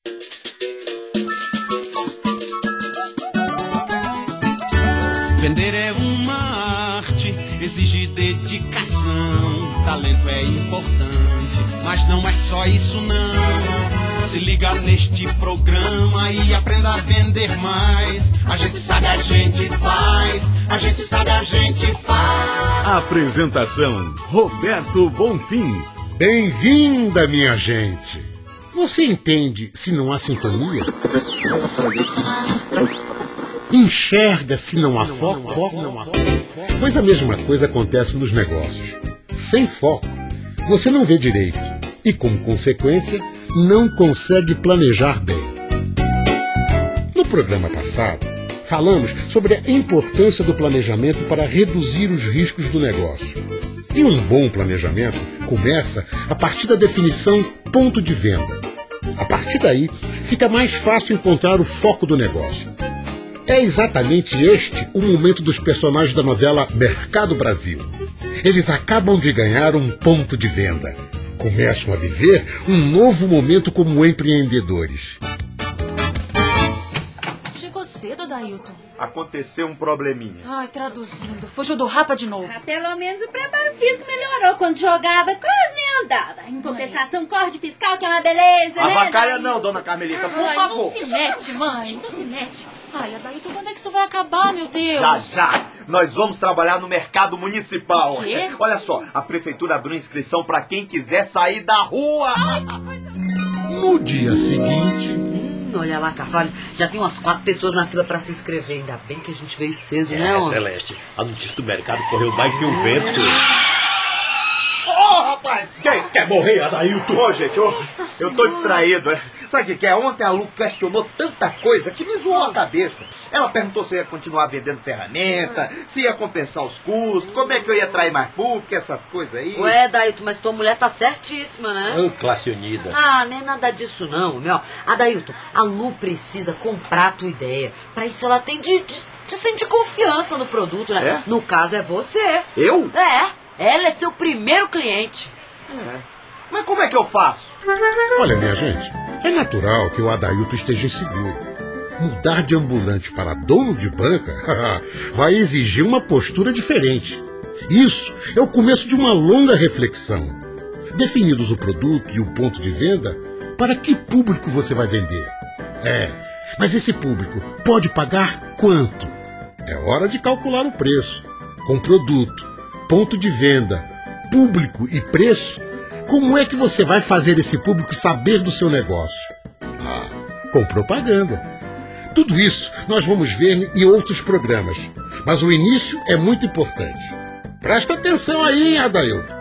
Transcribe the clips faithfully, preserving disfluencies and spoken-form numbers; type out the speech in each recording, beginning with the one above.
Vender é uma arte, exige dedicação, talento é importante, mas não é só isso não. Se liga neste programa e aprenda a vender mais. A gente sabe, a gente faz, a gente sabe, a gente faz. Apresentação, Roberto Bonfim. Bem-vinda, minha gente. Você entende se não há sintonia? Enxerga se não há foco? Pois a mesma coisa acontece nos negócios. Sem foco, você não vê direito e, como consequência, não consegue planejar bem. No programa passado, falamos sobre a importância do planejamento para reduzir os riscos do negócio. E um bom planejamento começa a partir da definição ponto de venda. A partir daí, fica mais fácil encontrar o foco do negócio. É exatamente este o momento dos personagens da novela Mercado Brasil. Eles acabam de ganhar um ponto de venda. Começam a viver um novo momento como empreendedores. Chegou cedo, Adailton. Aconteceu um probleminha. Ai, traduzindo, fugiu do Rapa de novo. Ah, pelo menos o preparo físico melhorou. Quando jogava, quase nem andava. Em compensação, corte fiscal, que é uma beleza, né? Avacalha não, dona Carmelita, por Ai, favor. não se mete, mãe, não se mete. Ai, Adailton, quando é que isso vai acabar, meu Deus? Já, já. Nós vamos trabalhar no mercado municipal. O quê? Olha só, a prefeitura abriu inscrição para quem quiser sair da rua. Ai, que coisa... No dia seguinte... Olha lá, Carvalho, já tem umas quatro pessoas na fila pra se inscrever. Ainda bem que a gente veio cedo, é, né, homem? Celeste, a notícia do mercado correu mais que o vento. Ô, oh, rapaz! Quem quer morrer, Adailton? Ô, oh, gente, oh, eu tô distraído, é? Sabe o que que é? Ontem a Lu questionou tanta coisa que me zoou a cabeça. Ela perguntou se eu ia continuar vendendo ferramenta, se ia compensar os custos, como é que eu ia atrair mais público, essas coisas aí. Ué, Adailton, mas tua mulher tá certíssima, né? Ô, classe unida. Ah, nem nada disso não, meu. Adailton, a Lu precisa comprar a tua ideia. Pra isso ela tem de, de, de sentir confiança no produto, né? É? No caso é você. Eu? É, ela é seu primeiro cliente. É. Mas como é que eu faço? Olha, minha gente, é natural que o Adailton esteja inseguro. Mudar de ambulante para dono de banca vai exigir uma postura diferente. Isso é o começo de uma longa reflexão. Definidos o produto e o ponto de venda, para que público você vai vender? É, mas esse público pode pagar quanto? É hora de calcular o preço. Com produto, ponto de venda, público e preço, como é que você vai fazer esse público saber do seu negócio? Ah, com propaganda. Tudo isso nós vamos ver em outros programas, mas o início é muito importante. Presta atenção aí, Adailton.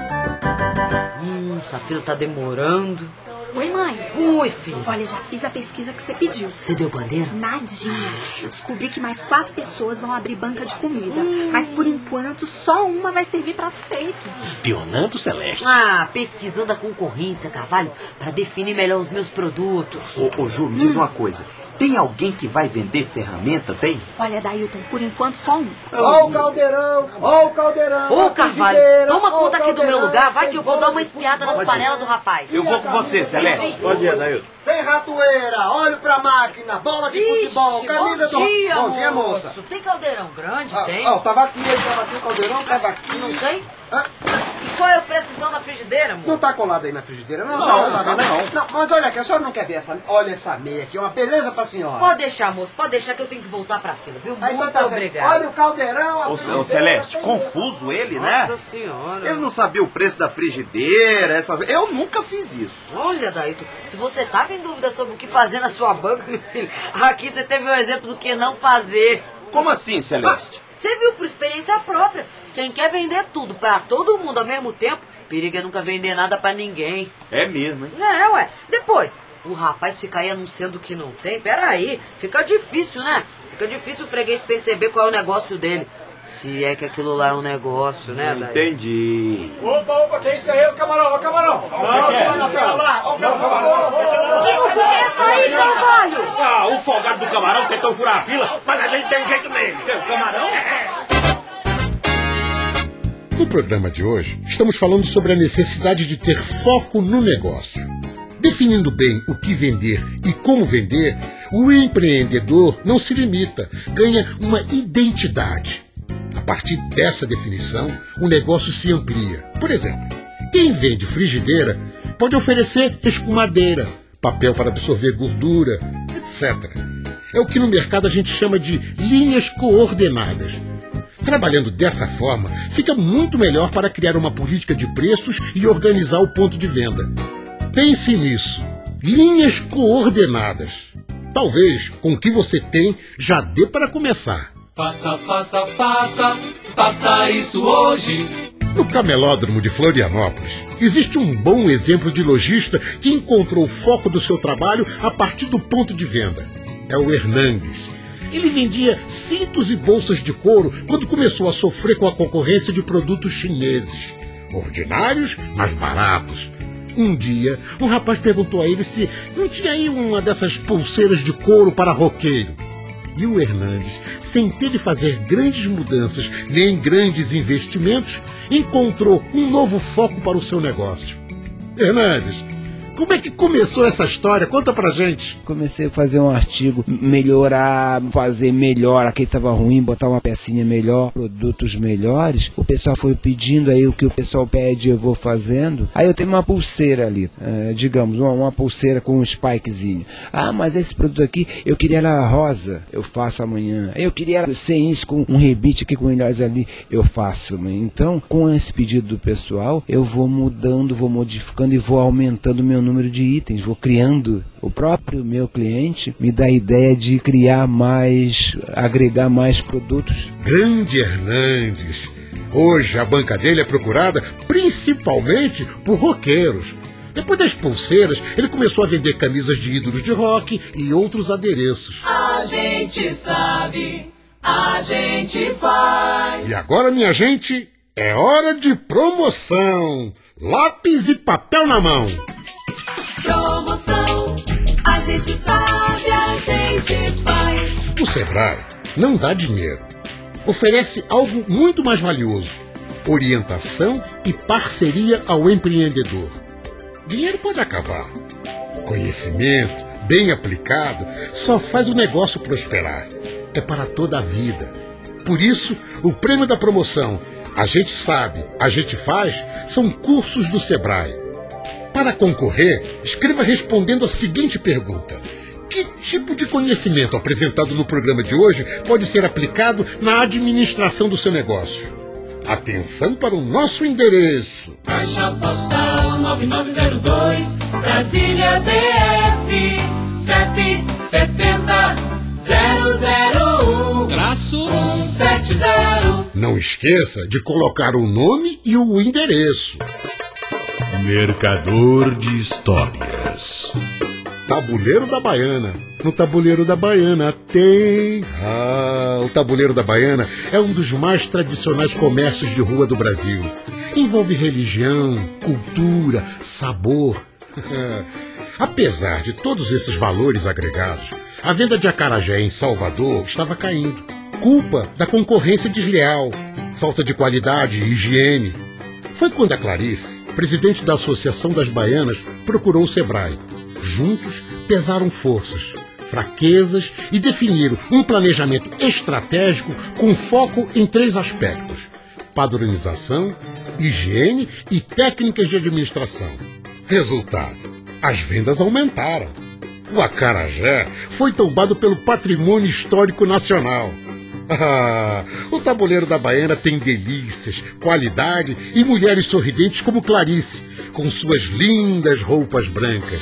Hum, essa fila tá demorando. Oi, mãe. Oi, filho. Olha, já fiz a pesquisa que você pediu. Você deu bandeira? Nadinha. Descobri que mais quatro pessoas vão abrir banca de comida. Hum. Mas, por enquanto, só uma vai servir prato feito. Espionando, Celeste? Ah, pesquisando a concorrência, Carvalho, para definir melhor os meus produtos. Ô, ô Ju, me diz uma coisa. Tem alguém que vai vender ferramenta, tem? Olha, Dailton, por enquanto só um. Ó o caldeirão, ó o caldeirão. Ô, Carvalho, toma conta aqui do meu lugar, vai que eu vou dar uma espiada nas panelas do rapaz. Eu vou com você, Celeste. Bom dia, Adailton. Tem ratoeira, olho pra máquina, bola de Ixi, futebol, camisa bom dia, do... Bom dia, moço. moça. Tem caldeirão grande, Ah, tem? Ó, tava aqui, ele tava aqui, o caldeirão, tava aqui. Não tem? Ah, E qual é o preço então da frigideira, moço? não tá colado aí na frigideira, não, Não, senhora? não Tá tá, vendo? não. Não, mas olha aqui, a senhora não quer ver essa... Olha essa meia aqui, é uma beleza pra senhora. Pode deixar, moço, pode deixar que eu tenho que voltar pra fila, viu? Aí, Muito então tá certo. obrigado. Olha o caldeirão, a Ô, frigideira, ô Celeste, tem- confuso ele, né? Nossa senhora. Ele não sabia o preço da frigideira, essas... Eu nunca fiz isso. Olha, Dailton, se você tava em dúvida sobre o que fazer na sua banca, meu filho, aqui você teve um exemplo do que não fazer. Como assim, Celeste? Você viu por experiência própria. Quem quer vender tudo pra todo mundo ao mesmo tempo, perigo é nunca vender nada pra ninguém. É mesmo, hein? É, ué. Depois, o rapaz fica aí anunciando que não tem. Peraí, fica difícil, né? Fica difícil o freguês perceber qual é o negócio dele. Se é que aquilo lá é um negócio, né, Dailton? Entendi. Opa, opa, que isso aí, ô camarão, ô camarão. Não, não, não, lá, ó, meu camarão. Que loucura é essa aí, Carvalho? Ah, o folgado do camarão tentou furar a fila, mas a gente tem um jeito nele. O camarão? No programa de hoje, estamos falando sobre a necessidade de ter foco no negócio. Definindo bem o que vender e como vender, o empreendedor não se limita, ganha uma identidade. A partir dessa definição, o negócio se amplia. Por exemplo, quem vende frigideira pode oferecer escumadeira, papel para absorver gordura, etcétera. É o que no mercado a gente chama de linhas coordenadas. Trabalhando dessa forma, fica muito melhor para criar uma política de preços e organizar o ponto de venda. Pense nisso. Linhas coordenadas. Talvez, com o que você tem, já dê para começar. Faça, faça, faça, faça isso hoje. No Camelódromo de Florianópolis, existe um bom exemplo de lojista que encontrou o foco do seu trabalho a partir do ponto de venda. É o Hernandes. Ele vendia cintos e bolsas de couro quando começou a sofrer com a concorrência de produtos chineses. Ordinários, mas baratos. Um dia, um rapaz perguntou a ele se não tinha aí uma dessas pulseiras de couro para roqueiro. E o Hernandes, sem ter de fazer grandes mudanças nem grandes investimentos, encontrou um novo foco para o seu negócio. Hernandes, como é que começou essa história? Conta pra gente. Comecei a fazer um artigo, melhorar, fazer melhor, aquele estava ruim, botar uma pecinha melhor, produtos melhores. O pessoal foi pedindo aí o que o pessoal pede, eu vou fazendo. Aí eu tenho uma pulseira ali, é, digamos, uma, uma pulseira com um spikezinho. Ah, mas esse produto aqui, eu queria ela rosa, eu faço amanhã. Eu queria ela sem isso, com um rebite aqui com ilhas ali, eu faço amanhã. Então, com esse pedido do pessoal, eu vou mudando, vou modificando e vou aumentando o meu número de itens, vou criando. O próprio meu cliente me dá a ideia de criar mais, agregar mais produtos. Grande Hernandes! Hoje a banca dele é procurada principalmente por roqueiros. Depois das pulseiras, ele começou a vender camisas de ídolos de rock e outros adereços. A gente sabe, a gente faz. E agora, minha gente, é hora de promoção! Lápis e papel na mão! Promoção, a gente sabe, a gente faz. O Sebrae não dá dinheiro. Oferece algo muito mais valioso: orientação e parceria ao empreendedor. Dinheiro pode acabar. Conhecimento, bem aplicado, só faz o negócio prosperar. É para toda a vida. Por isso, o prêmio da promoção A Gente Sabe, A Gente Faz são cursos do Sebrae. Para concorrer, escreva respondendo a seguinte pergunta: que tipo de conhecimento apresentado no programa de hoje pode ser aplicado na administração do seu negócio? Atenção para o nosso endereço. Caixa Postal nove nove zero dois, Brasília D F, C E P setenta zero zero um, traço cento e setenta. Não esqueça de colocar o nome e o endereço. Mercador de Histórias. Tabuleiro da Baiana. No Tabuleiro da Baiana tem... Ah, o Tabuleiro da Baiana é um dos mais tradicionais comércios de rua do Brasil. Envolve religião, cultura, sabor. Apesar de todos esses valores agregados, a venda de acarajé em Salvador estava caindo. Culpa da concorrência desleal, falta de qualidade e higiene. Foi quando a Clarice, presidente da Associação das Baianas, procurou o Sebrae. Juntos, pesaram forças, fraquezas e definiram um planejamento estratégico com foco em três aspectos: padronização, higiene e técnicas de administração. Resultado: as vendas aumentaram. O acarajé foi tombado pelo Patrimônio Histórico Nacional. Ah, o Tabuleiro da Baiana tem delícias, qualidade e mulheres sorridentes como Clarice, com suas lindas roupas brancas.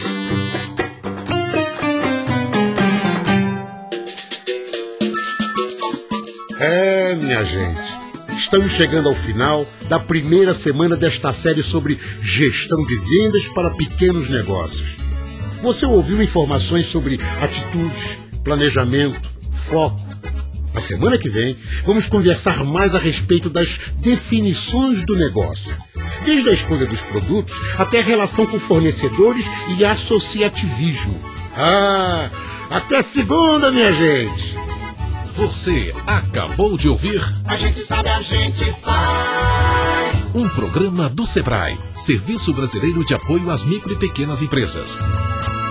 É, minha gente, estamos chegando ao final da primeira semana desta série sobre gestão de vendas para pequenos negócios. Você ouviu informações sobre atitudes, planejamento, foco. Na semana que vem, vamos conversar mais a respeito das definições do negócio, desde a escolha dos produtos até a relação com fornecedores e associativismo. Ah, até segunda, minha gente! Você acabou de ouvir A Gente Sabe, A Gente Faz. Um programa do Sebrae, Serviço Brasileiro de Apoio às Micro e Pequenas Empresas.